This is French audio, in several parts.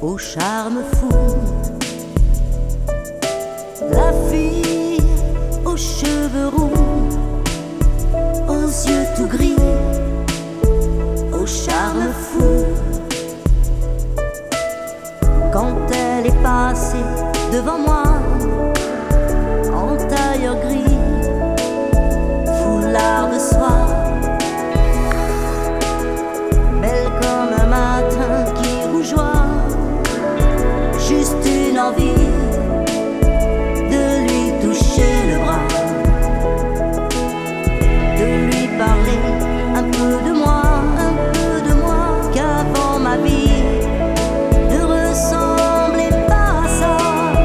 au charme fou, la fille aux cheveux roux, aux yeux tout gris, au charme fou. Quand elle est passée devant moi, en tailleur gris, foulard de soie, belle comme un matin qui rougeoie, juste une envie de lui toucher le bras, de lui parler un peu de moi, qu'avant ma vie ne ressemblait pas à ça.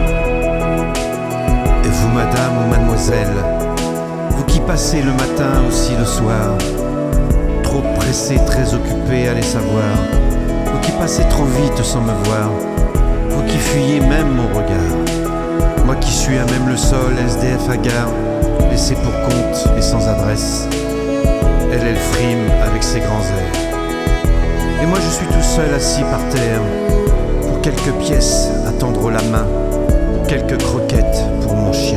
Et vous, madame ou mademoiselle, vous qui passez le matin aussi le soir, trop pressé, très occupé, allez savoir, vous qui passez trop vite sans me voir, vous qui fuyez même mon regard, moi qui suis à même le sol, SDF à gare, laissé pour compte et sans adresse, elle frime avec ses grands airs. Et moi je suis tout seul assis par terre, pour quelques pièces à tendre la main, pour quelques croquettes pour mon chien.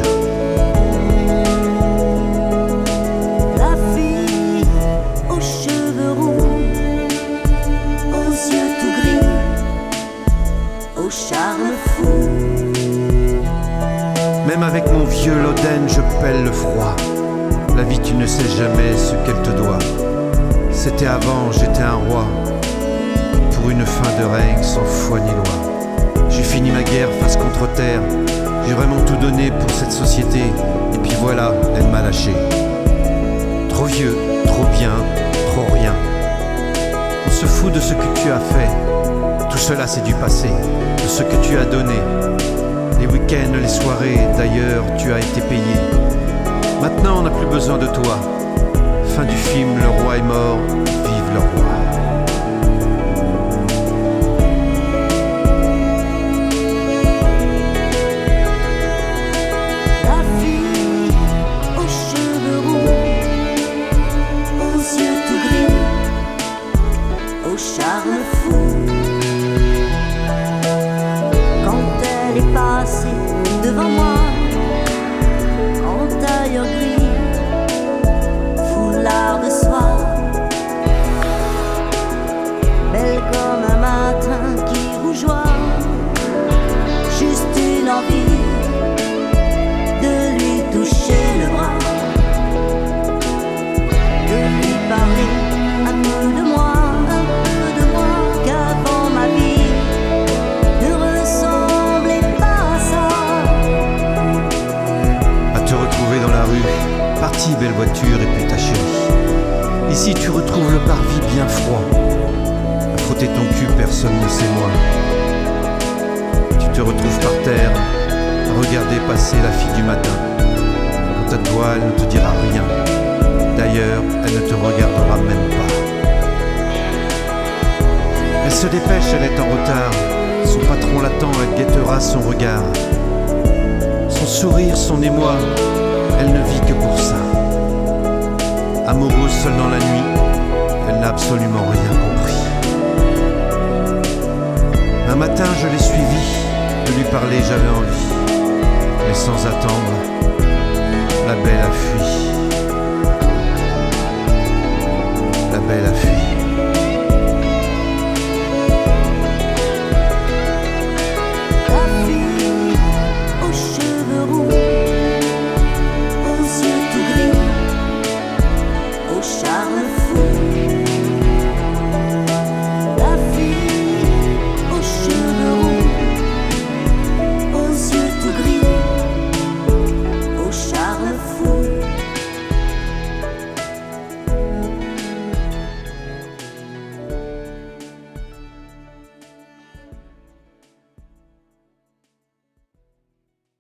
La fille aux cheveux roux, aux yeux tout gris, au charme fou. Même avec mon vieux Loden je pèle le froid. La vie tu ne sais jamais ce qu'elle te doit. C'était avant, j'étais un roi, pour une fin de règne sans foi ni loi. J'ai fini ma guerre face contre terre, j'ai vraiment tout donné pour cette société, et puis voilà, elle m'a lâché. Trop vieux, trop bien, trop rien. On se fout de ce que tu as fait, tout cela c'est du passé, de ce que tu as donné. Les week-ends, les soirées, d'ailleurs tu as été payé. Maintenant on n'a plus besoin de toi. Fin du film, le roi est mort, vive le roi. Au charme fou, quand elle est passée devant moi, en tailleur gris, foulard de soie, belle comme un matin qui rougeoie, juste une envie de lui toucher le bras, de lui parler un peu de moi, qu'avant ma vie ne ressemblait pas à ça. À te retrouver dans la rue, parti belle voiture et puis ta chérie. Ici tu retrouves le parvis bien froid. À frotter ton cul, personne ne sait moi. Tu te retrouves par terre, à regarder passer la fille du matin. Quant à toi, elle ne te dira rien. D'ailleurs, elle ne te regardera même pas. Elle se dépêche, elle est en retard. Son patron l'attend, elle guettera son regard. Son sourire, son émoi, elle ne vit que pour ça. Amoureuse seule dans la nuit, elle n'a absolument rien compris. Un matin, je l'ai suivie, de lui parler j'avais envie. Mais sans attendre, la belle a fui.